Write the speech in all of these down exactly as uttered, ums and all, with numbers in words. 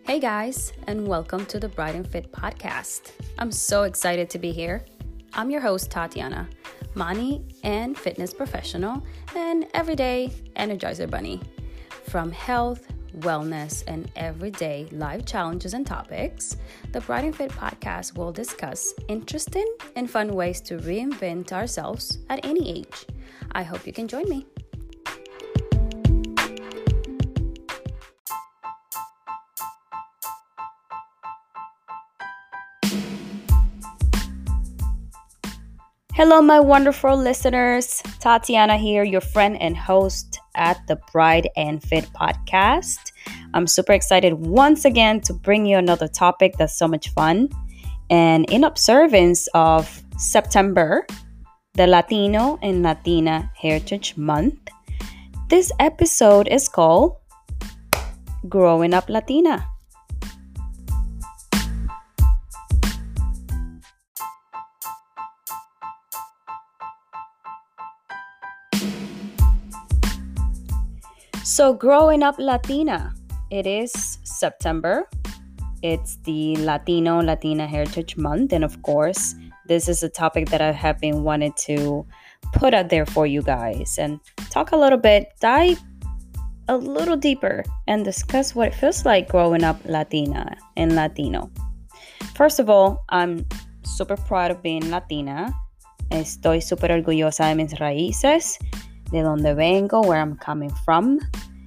Hey guys, and welcome to the Bright and Fit podcast. I'm so excited to be here. I'm your host, Tatiana, money and fitness professional, and everyday Energizer Bunny. From health, wellness, and everyday life challenges and topics, the Bright and Fit podcast will discuss interesting and fun ways to reinvent ourselves at any age. I hope you can join me. Hello, my wonderful listeners. Tatiana here, your friend and host at the Bright and Fit podcast. I'm super excited once again to bring you another topic that's so much fun. And in observance of September, the Latino and Latina Heritage Month, this episode is called Growing Up Latina. So, Growing Up Latina, it is September. It's the Latino Latina Heritage Month. And of course, this is a topic that I have been wanting to put out there for you guys and talk a little bit, dive a little deeper and discuss what it feels like growing up Latina and Latino. First of all, I'm super proud of being Latina. Estoy super orgullosa de mis raíces, de donde vengo, where I'm coming from,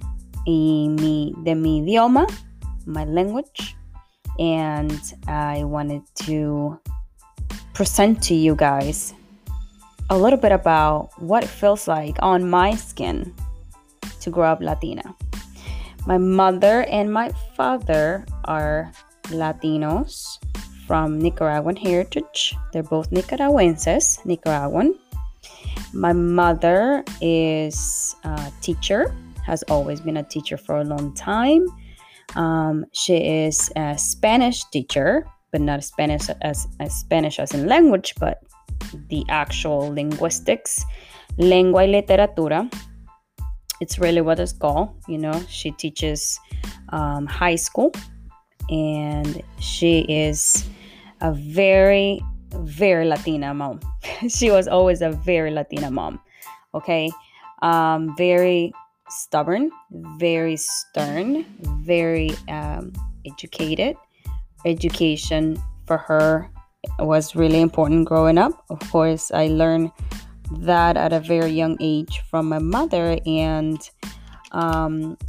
y mi, de mi idioma, my language. And I wanted to present to you guys a little bit about what it feels like on my skin to grow up Latina. My mother and my father are Latinos from Nicaraguan heritage. They're both Nicaraguenses, Nicaraguan. My mother is a teacher, has always been a teacher for a long time. Um, she is a Spanish teacher, but not Spanish as, as Spanish as in language, but the actual linguistics, lengua y literatura. It's really what it's called. You know, she teaches um, high school, and she is a very very Latina mom. She was always a very Latina mom. Okay. Um, very stubborn, very stern, very um, educated. Education for her was really important growing up. Of course, I learned that at a very young age from my mother, and um,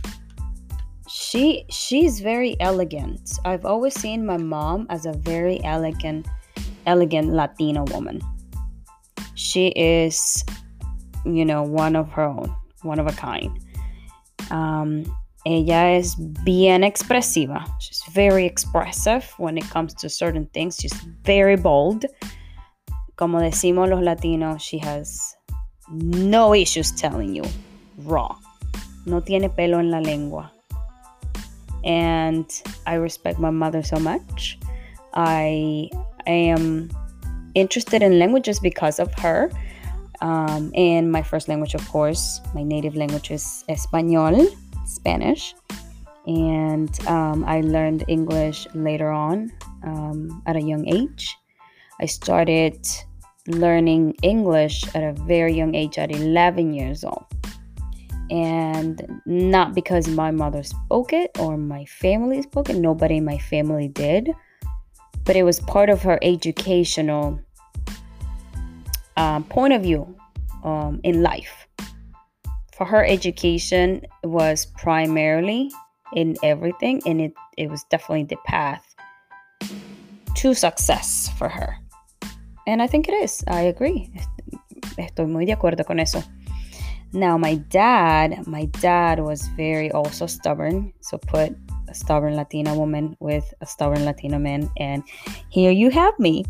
she she's very elegant. I've always seen my mom as a very elegant elegant Latina woman. She is, you know, one of her own, one of a kind. Um, ella es bien expresiva. She's very expressive when it comes to certain things. She's very bold. Como decimos los Latinos, she has no issues telling you raw. No tiene pelo en la lengua. And I respect my mother so much. I I am interested in languages because of her. Um, and my first language, of course, my native language is Espanol, Spanish. And um, I learned English later on um, at a young age. I started learning English at a very young age, at eleven years old. And not because my mother spoke it or my family spoke it. Nobody in my family did. But it was part of her educational um, point of view um, in life. For her, education was primarily in everything, and it, it was definitely the path to success for her. And I think it is. I agree. Estoy muy de acuerdo con eso. Now, my dad, my dad was very also stubborn. So put a stubborn Latina woman with a stubborn Latino man, and here you have me.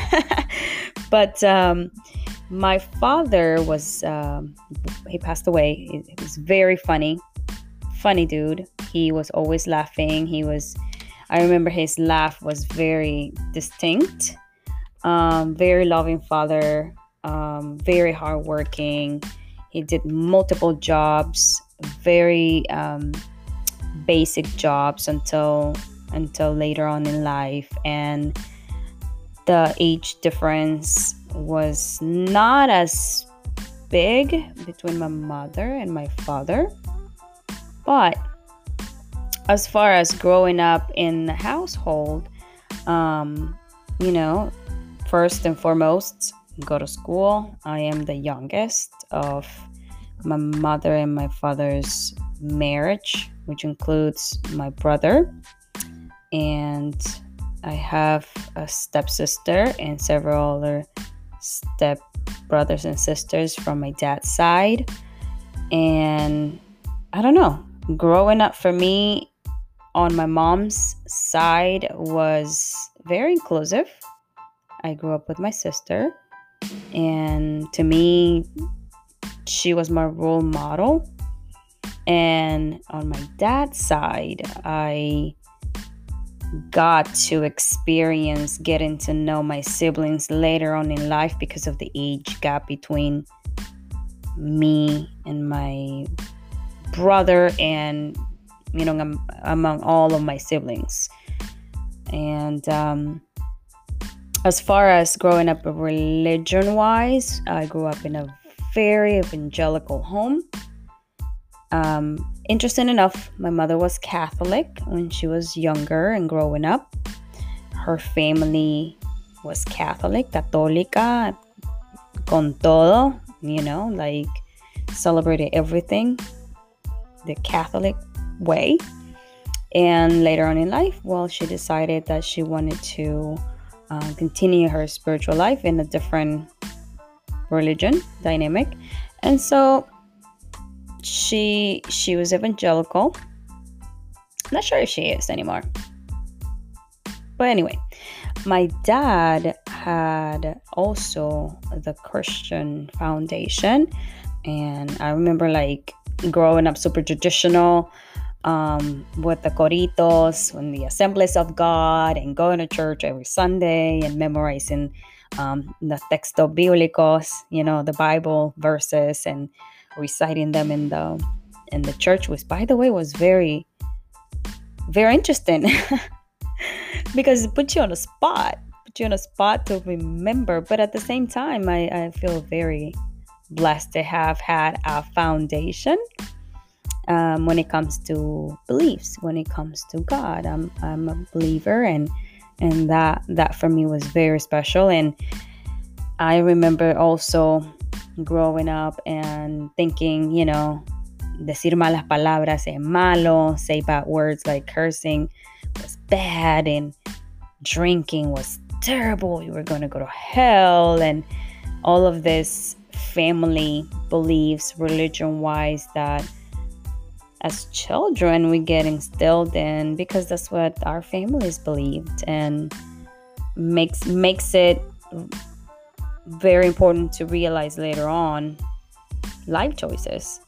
But um, my father was, um, he passed away. He, he was very funny, funny dude. He was always laughing. He was, I remember his laugh was very distinct. Um, very loving father, um, very hardworking. He did multiple jobs, very um, basic jobs until until later on in life, and the age difference was not as big between my mother and my father. But as far as growing up in the household, um, you know, first and foremost, go to school. I am the youngest of my mother and my father's marriage, which includes my brother. And I have a stepsister and several other step brothers and sisters from my dad's side. And I don't know, growing up for me on my mom's side was very inclusive. I grew up with my sister, and to me, she was my role model. And on my dad's side, I got to experience getting to know my siblings later on in life because of the age gap between me and my brother, and you know, um, among all of my siblings. And um, as far as growing up religion wise, I grew up in a very evangelical home. Um, interesting enough, my mother was Catholic when she was younger and growing up. Her family was Catholic, católica, con todo, you know, like celebrated everything the Catholic way. And later on in life, well, she decided that she wanted to uh, continue her spiritual life in a different religion dynamic. And so she she was evangelical. Not sure if she is anymore. But anyway, my dad had also the Christian foundation. And I remember like growing up super traditional, um, with the coritos and the Assemblies of God, and going to church every Sunday and memorizing um, the textos bíblicos, you know, the Bible verses, and reciting them in the in the church, which, by the way, was very, very interesting because it puts you on a spot, put you on a spot to remember. But at the same time, I, I feel very blessed to have had a foundation um, when it comes to beliefs, when it comes to God. I'm I'm a believer, and and that that for me was very special. And I remember also growing up and thinking, you know, decir malas palabras es malo, say bad words like cursing was bad, and drinking was terrible, you were going to go to hell, and all of this family beliefs, religion-wise, that as children we get instilled in because that's what our families believed, and makes makes it very important to realize later on life choices.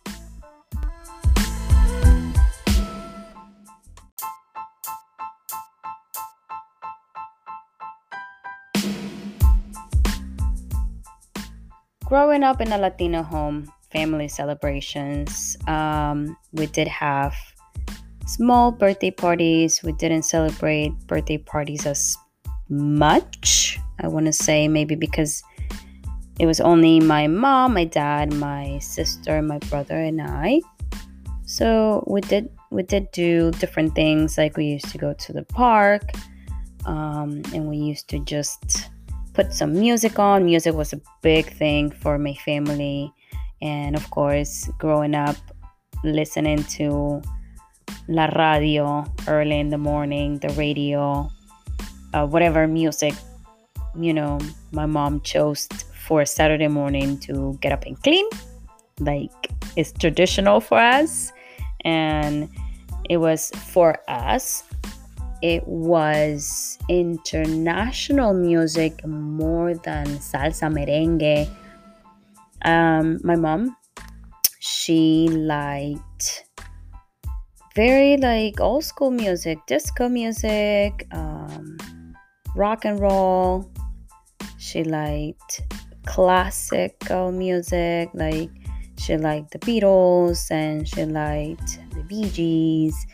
Growing up in a Latino home, family celebrations, um, we did have small birthday parties. We didn't celebrate birthday parties as much. I want to say maybe because it was only my mom, my dad, my sister, my brother, and I. So we did we did do different things. Like we used to go to the park, um, and we used to just put some music on. Music was a big thing for my family. And of course, growing up, listening to la radio early in the morning, the radio, uh, whatever music, you know, my mom chose for Saturday morning to get up and clean. Like, it's traditional for us. And it was for us. It was international music more than salsa, merengue. Um, my mom, she liked very like old school music, disco music, um, rock and roll. She liked classical music, like she liked the Beatles, and she liked the Bee Gees.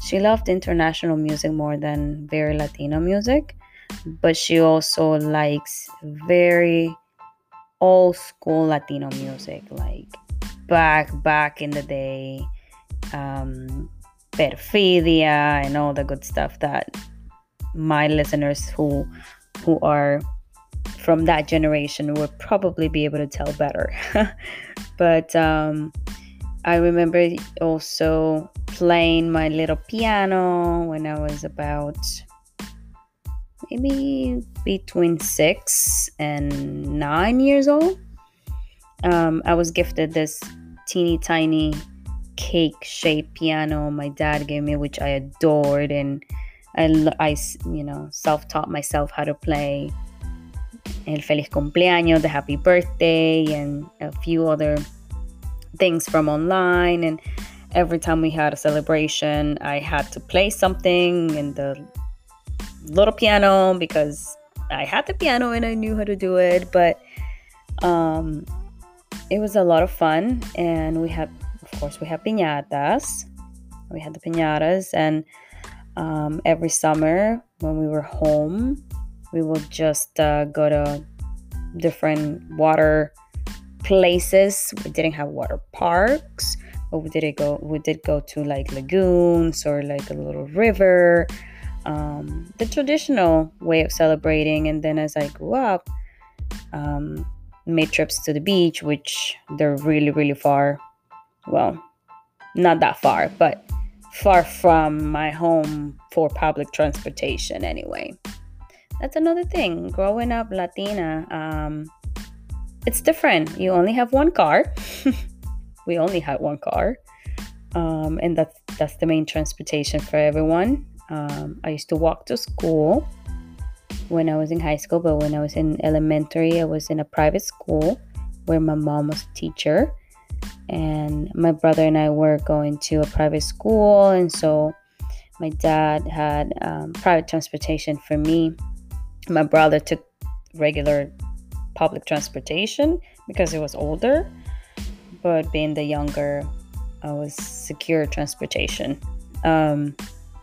she loved international music more than very Latino music, but she also likes very old school Latino music, like back back in the day, um, Perfidia and all the good stuff that my listeners who who are from that generation would probably be able to tell better. But um, I remember also playing my little piano when I was about maybe between six and nine years old. Um, I was gifted this teeny tiny cake-shaped piano my dad gave me, which I adored, and I, I you know, self-taught myself how to play El Feliz Cumpleaños, the Happy Birthday, and a few other things from online. And every time we had a celebration, I had to play something in the little piano because I had the piano and I knew how to do it. But um, it was a lot of fun, and we had, of course, we had piñatas. We had the piñatas, and um, every summer when we were home, we would just uh, go to different water places. We didn't have water parks, but we did go. We did go to like lagoons or like a little river. Um, the traditional way of celebrating. And then as I grew up, um, made trips to the beach, which they're really, really far. Well, not that far, but far from my home for public transportation anyway. That's another thing. Growing up Latina, um, it's different. You only have one car. We only had one car. Um, and that's, that's the main transportation for everyone. Um, I used to walk to school when I was in high school, but when I was in elementary, I was in a private school where my mom was a teacher. And my brother and I were going to a private school. And so my dad had um, private transportation for me. My brother took regular public transportation because he was older. But being the younger, I was secure transportation. Um,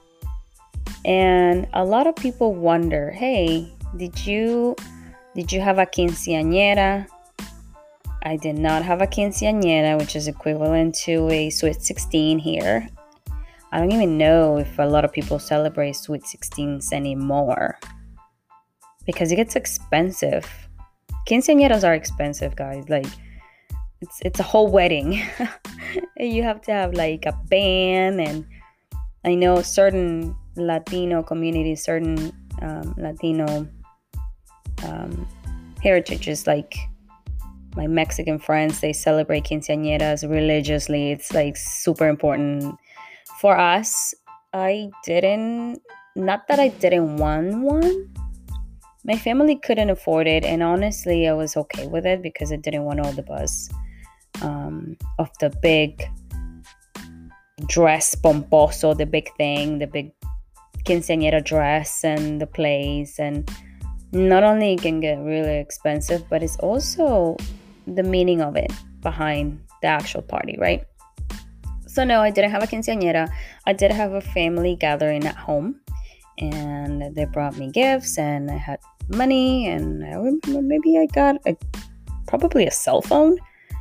and a lot of people wonder, hey, did you did you have a quinceañera? I did not have a quinceañera, which is equivalent to a Sweet sixteen here. I don't even know if a lot of people celebrate Sweet sixteens anymore because it gets expensive. Quinceañeras are expensive, guys. Like, it's it's a whole wedding. You have to have like a band, and I know certain Latino communities, certain um, Latino um, heritages, like my Mexican friends, they celebrate quinceañeras religiously. It's like super important. For us, I didn't, not that I didn't want one. My family couldn't afford it, and honestly, I was okay with it because I didn't want all the buzz um, of the big dress pomposo, the big thing, the big quinceañera dress and the plays. And not only it can get really expensive, but it's also the meaning of it behind the actual party, right? So no, I didn't have a quinceañera. I did have a family gathering at home, and they brought me gifts, and I had money, and I remember maybe I got a, probably a cell phone.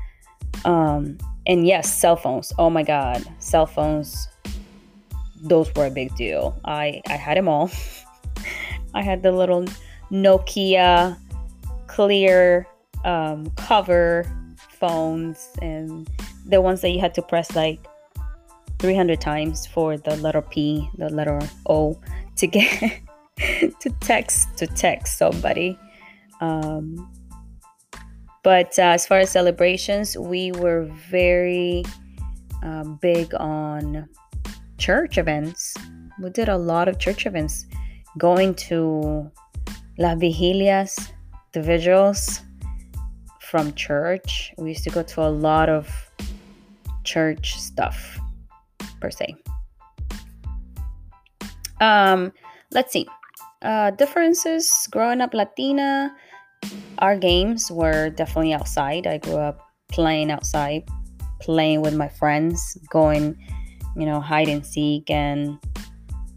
Um, and yes, cell phones. Oh my God, cell phones. Those were a big deal. I, I had them all. I had the little Nokia clear um, cover phones, and the ones that you had to press like three hundred times for the letter P, the letter O to get to text to text somebody. Um, but uh, as far as celebrations, we were very uh, big on church events. We did a lot of church events, going to las vigilias, the vigils from church. We used to go to a lot of church stuff, per se. Um, let's see. Uh, differences growing up Latina. Our games were definitely outside. I grew up playing outside, playing with my friends, going, you know, hide and seek and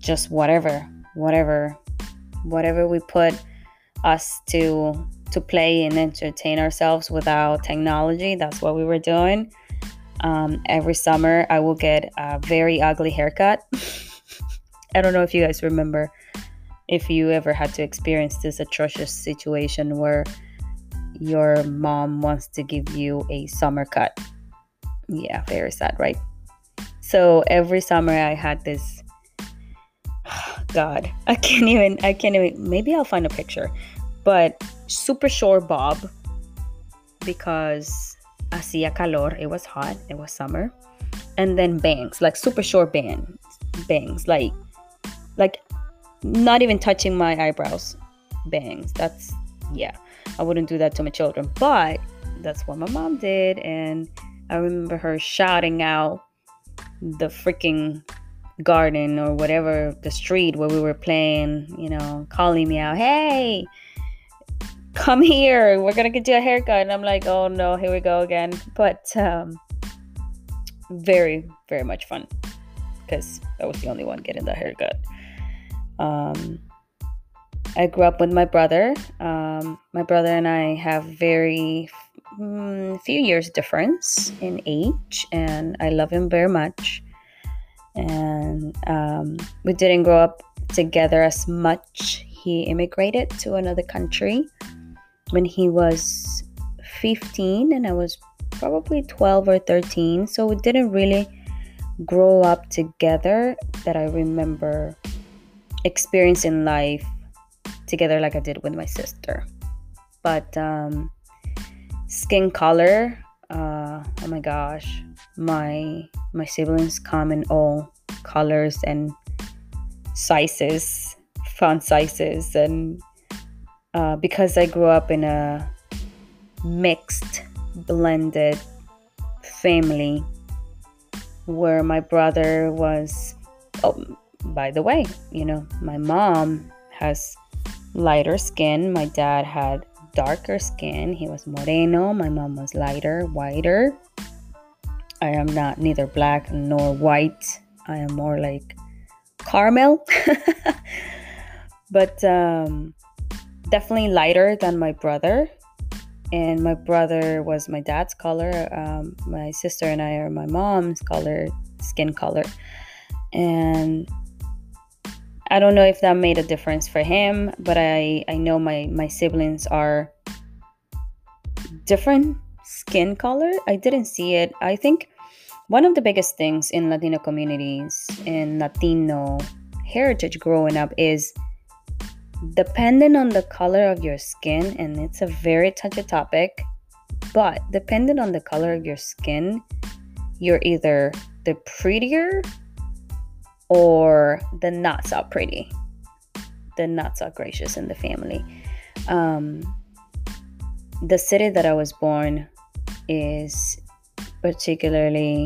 just whatever, whatever, whatever we put us to to play and entertain ourselves without technology. That's what we were doing. Um, every summer, I will get a very ugly haircut. I don't know if you guys remember if you ever had to experience this atrocious situation where your mom wants to give you a summer cut. Yeah, very sad, right? So every summer I had this, God, I can't even, I can't even, maybe I'll find a picture, but super short bob because hacía calor, it was hot, it was summer, and then bangs, like super short bangs, bangs, like, like not even touching my eyebrows, bangs. That's, yeah, I wouldn't do that to my children, but that's what my mom did, and I remember her shouting out the freaking garden or whatever, the street where we were playing, you know, calling me out, hey, come here, we're gonna get you a haircut. And I'm like, oh no, here we go again. But um very, very much fun because I was the only one getting that haircut. um I grew up with my brother. um my brother and I have very mm, few years difference in age, and I love him very much. And um we didn't grow up together as much. He immigrated to another country when he was fifteen, and I was probably twelve or thirteen. So we didn't really grow up together that I remember experiencing life together like I did with my sister. But um, skin color, uh, oh my gosh, my my siblings come in all colors and sizes, font sizes, and Uh, because I grew up in a mixed, blended family where my brother was, oh, by the way, you know, my mom has lighter skin. My dad had darker skin. He was moreno. My mom was lighter, whiter. I am not neither black nor white. I am more like caramel. But, um, definitely lighter than my brother, and my brother was my dad's color. Um, my sister and I are my mom's color, skin color, and I don't know if that made a difference for him, but I I know my my siblings are different skin color. I didn't see it. I think one of the biggest things in Latino communities, in Latino heritage growing up, is depending on the color of your skin, and it's a very touchy topic, but depending on the color of your skin, you're either the prettier or the not so pretty, the not so gracious in the family. Um, the city that I was born is particularly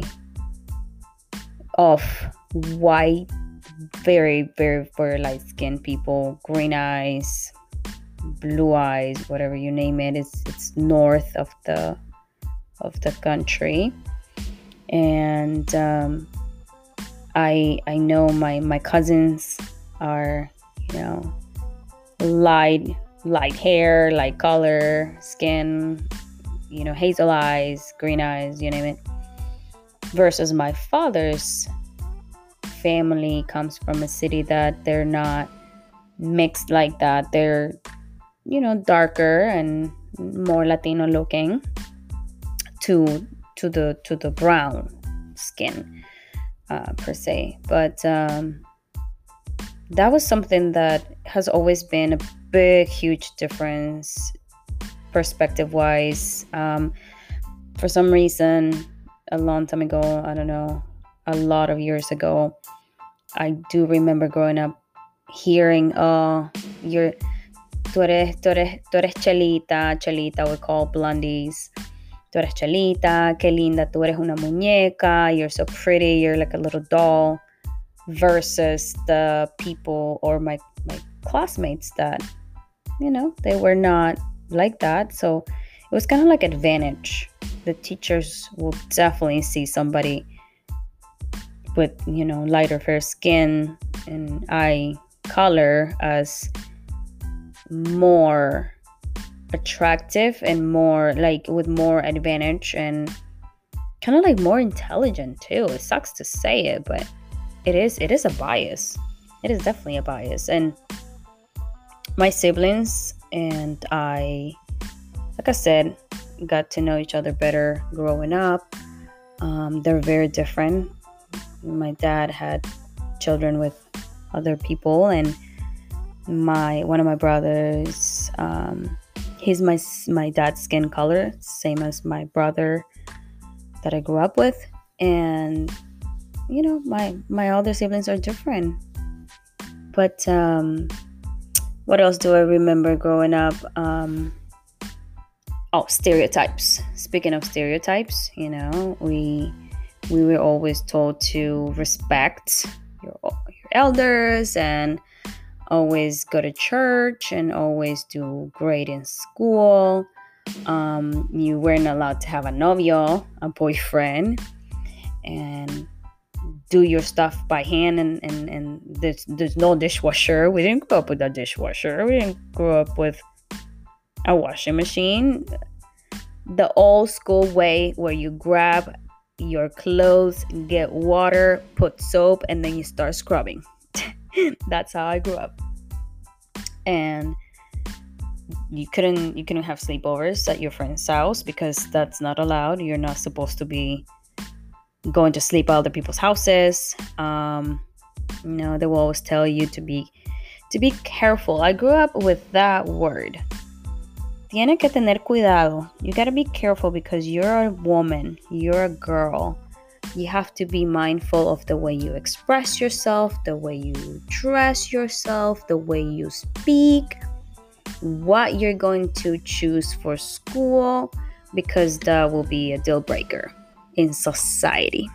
of white, very, very, very light-skinned people, green eyes, blue eyes, whatever you name it. It's it's north of the of the country, and um, I I know my my cousins are, you know, light light hair, light color, skin, you know, hazel eyes, green eyes, you name it. Versus my father's family comes from a city that they're not mixed like that. They're, you know, darker and more Latino looking to to the to the brown skin uh, per se. But um, that was something that has always been a big, huge difference perspective wise. Um, for some reason, a long time ago, I don't know, a lot of years ago, I do remember growing up hearing, oh, you're, tú eres, tú eres, tú eres Chelita, Chelita, we call blondies. Tú eres Chelita, qué linda, tú eres una muñeca, you're so pretty, you're like a little doll. Versus the people or my, my classmates that, you know, they were not like that. So it was kind of like advantage. The teachers will definitely see somebody with, you know, lighter fair skin and eye color as more attractive and more like with more advantage and kind of like more intelligent too. It sucks to say it, but it is it is a bias. It is definitely a bias. And my siblings and I, like I said, got to know each other better growing up. Um, they're very different. My dad had children with other people, and my one of my brothers, um, he's my my dad's skin color, same as my brother that I grew up with. And you know, my my other siblings are different. But um, what else do I remember growing up? Um, oh, stereotypes. Speaking of stereotypes, you know, we we were always told to respect your your elders and always go to church and always do great in school. Um, you weren't allowed to have a novio, a boyfriend, and do your stuff by hand. And, and, and there's, there's no dishwasher. We didn't grow up with a dishwasher. We didn't grow up with a washing machine. The old school way where you grab your clothes, get water, put soap, and then you start scrubbing. That's how I grew up. And you couldn't you couldn't have sleepovers at your friend's house because that's not allowed. You're not supposed to be going to sleep at other people's houses. Um, you know, they will always tell you to be to be careful. I grew up with that word. Tiene que tener cuidado. You gotta be careful because you're a woman. You're a girl. You have to be mindful of the way you express yourself, the way you dress yourself, the way you speak, what you're going to choose for school, because that will be a deal breaker in society,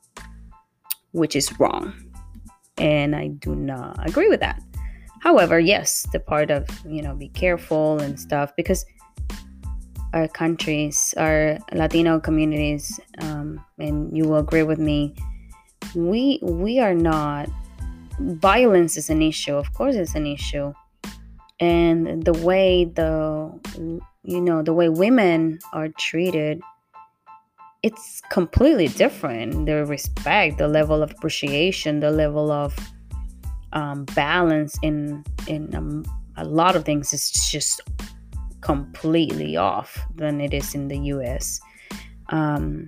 which is wrong. And I do not agree with that. However, yes, the part of, you know, be careful and stuff, because our countries, our Latino communities, um, and you will agree with me, we we are not, violence is an issue. Of course it's an issue. And the way the, you know, the way women are treated, it's completely different. The respect, the level of appreciation, the level of um, balance in, in um, a lot of things is just completely off than it is in the U S. Um,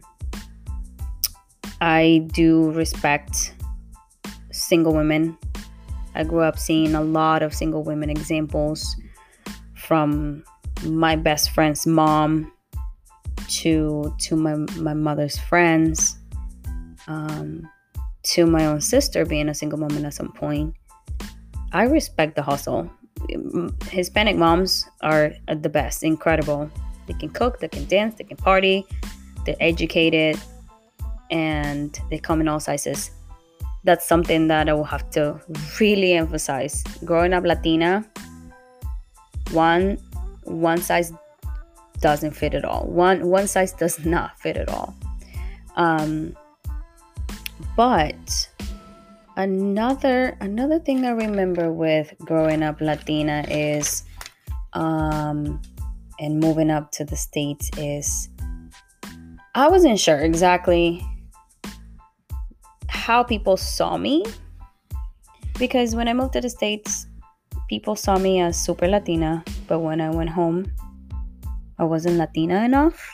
I do respect single women. I grew up seeing a lot of single women examples, from my best friend's mom to to my, my mother's friends, um, to my own sister being a single woman at some point. I respect the hustle. Hispanic moms are the best, incredible. They can cook, they can dance, they can party, they're educated, and they come in all sizes. That's something that I will have to really emphasize. Growing up Latina, one one size doesn't fit at all. One one size does not fit at all. Um, but Another another thing I remember with growing up Latina is, um, and moving up to the States is, I wasn't sure exactly how people saw me, because when I moved to the States, people saw me as super Latina, but when I went home, I wasn't Latina enough.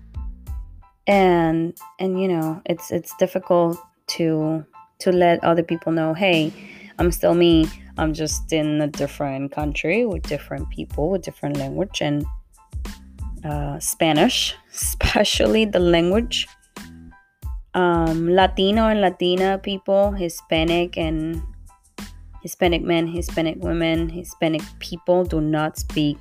And and you know, it's it's difficult to to let other people know, hey, I'm still me. I'm just in a different country with different people, with different language, and uh, Spanish, especially the language. Um, Latino and Latina people, Hispanic and Hispanic men, Hispanic women, Hispanic people do not speak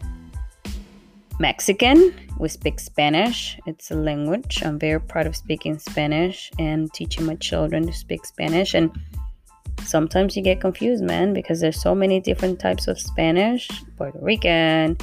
Mexican. We speak Spanish. It's a language. I'm very proud of speaking Spanish and teaching my children to speak Spanish. And sometimes you get confused, man, because there's so many different types of Spanish, Puerto Rican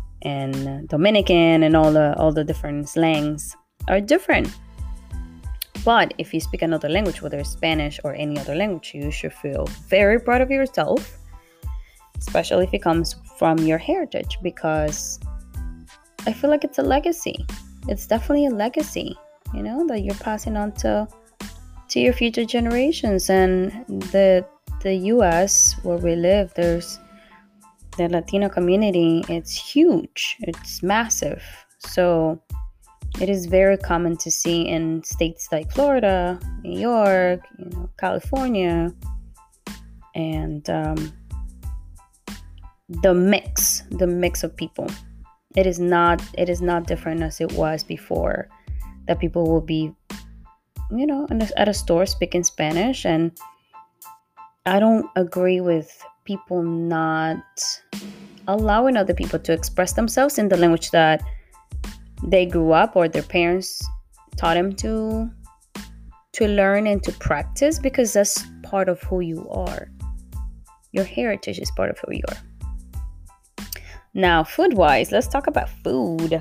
and Dominican, and all the all the different slangs are different. But if you speak another language, whether it's Spanish or any other language, you should feel very proud of yourself, especially if it comes from your heritage, because I feel like it's a legacy. It's definitely a legacy, you know, that you're passing on to to your future generations. And the the U S where we live, there's the Latino community. It's huge. It's massive. So it is very common to see in states like Florida, New York, you know, California, and um, the mix, the mix of people. It is not, it is not different as it was before. That people will be, you know, at a store speaking Spanish, and I don't agree with people not allowing other people to express themselves in the language that they grew up or their parents taught them to to learn and to practice, because that's part of who you are. Your heritage is part of who you are. Now, food-wise, let's talk about food.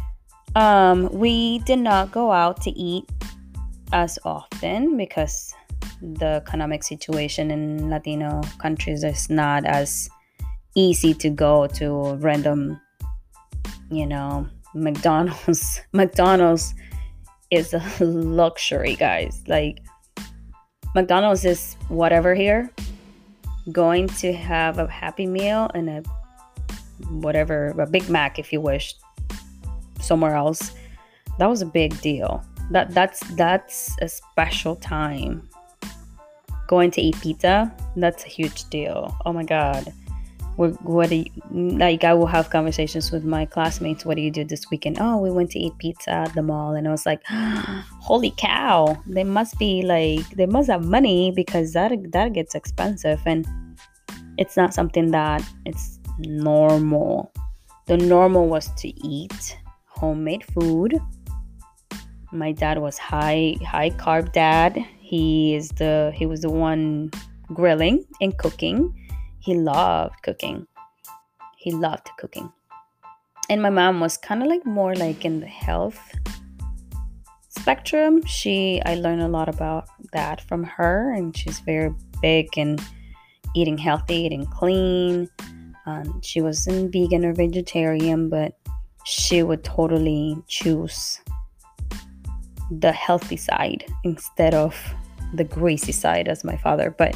Um, we did not go out to eat as often because the economic situation in Latino countries is not as easy to go to random, you know, McDonald's. McDonald's is a luxury, guys. Like, McDonald's is whatever here. Going to have a Happy Meal and a whatever, a Big Mac if you wish, somewhere else, that was a big deal. That that's that's a special time. Going to eat pizza, that's a huge deal. Oh my God. What, what do you, like, I will have conversations with my classmates. What do you do this weekend? Oh, we went to eat pizza at the mall. And I was like, holy cow, they must be like, they must have money, because that that gets expensive. And it's not something that it's normal. The normal was to eat homemade food. My dad was high high carb dad. He is the he was the one grilling and cooking. He loved cooking. He loved cooking. And my mom was kind of like more like in the health spectrum. She I learned a lot about that from her, and she's very big in eating healthy, eating clean. Um, she wasn't vegan or vegetarian, but she would totally choose the healthy side instead of the greasy side as my father. But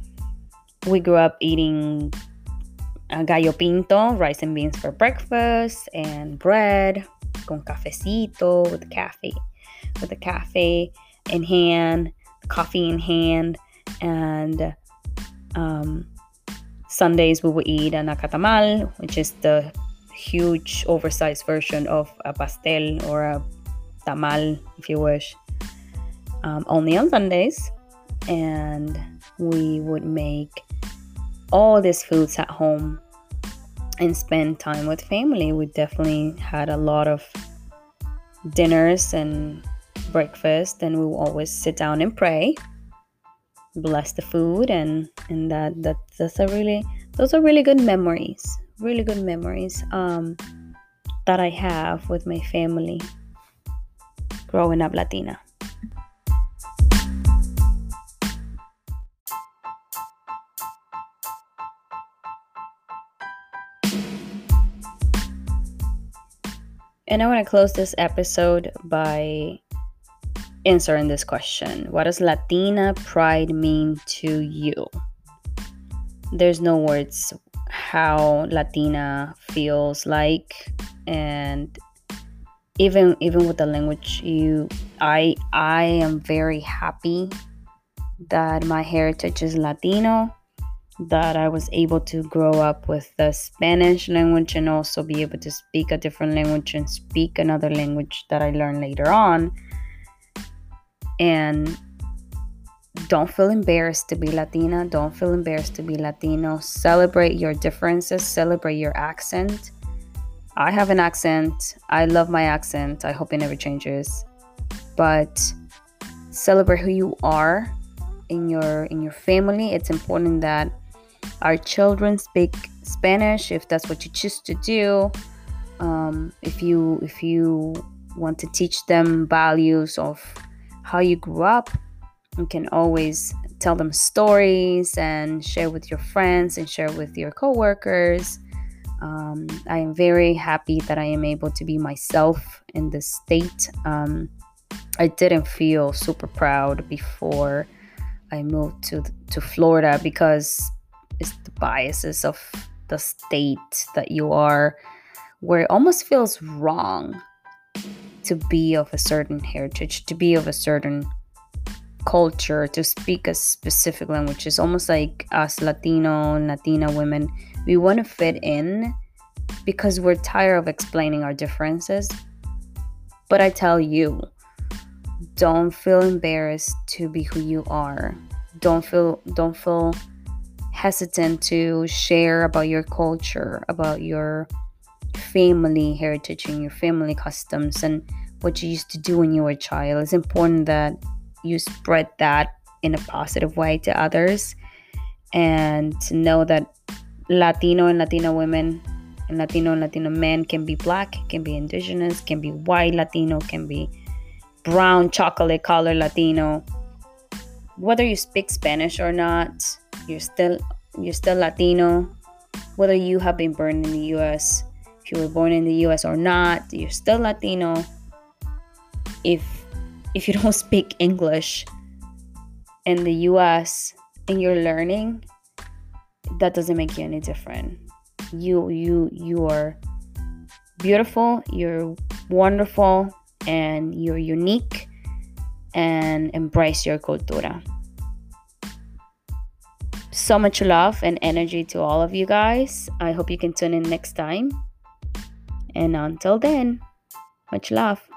we grew up eating uh, gallo pinto, rice and beans for breakfast, and bread con cafecito, with the cafe, with the cafe in hand, coffee in hand, and um, Sundays we would eat a nacatamal, which is the huge oversized version of a pastel or a tamal, if you wish, um, only on Sundays. And we would make all these foods at home and spend time with family. We definitely had a lot of dinners and breakfast, and we would always sit down and pray, bless the food, and and that that that's a really those are really good memories, really good memories um, that I have with my family growing up Latina. And I want to close this episode by answering this question. What does Latina pride mean to you? There's no words how Latina feels like, and even even with the language, you I I am very happy that my heritage is Latino, that I was able to grow up with the Spanish language and also be able to speak a different language and speak another language that I learned later on. And don't feel embarrassed to be Latina. Don't feel embarrassed to be Latino. Celebrate your differences. Celebrate your accent. I have an accent. I love my accent. I hope it never changes. But celebrate who you are in your in your family. It's important that our children speak Spanish if that's what you choose to do. Um, if you if you want to teach them values of how you grew up. You can always tell them stories and share with your friends and share with your coworkers. Um, I am very happy that I am able to be myself in this state. Um, I didn't feel super proud before I moved to to Florida because it's the biases of the state that you are, where it almost feels wrong to be of a certain heritage, to be of a certain culture, to speak a specific language. It's almost like us Latino and Latina women, we want to fit in because we're tired of explaining our differences. But I tell you, don't feel embarrassed to be who you are. Don't feel don't feel hesitant to share about your culture, about your family heritage and your family customs and what you used to do when you were a child. It's important that you spread that in a positive way to others, and to know that Latino and Latina women and Latino and Latino men can be Black, can be indigenous, can be white Latino, can be brown chocolate color Latino. Whether you speak Spanish or not, you're still you're still Latino. Whether you have been born in the U S, if you were born in the U S or not, you're still Latino. If if you don't speak English in the U S and you're learning, that doesn't make you any different. You you you are beautiful, you're wonderful, and you're unique, and embrace your cultura. So much love and energy to all of you guys. I hope you can tune in next time. And until then, much love.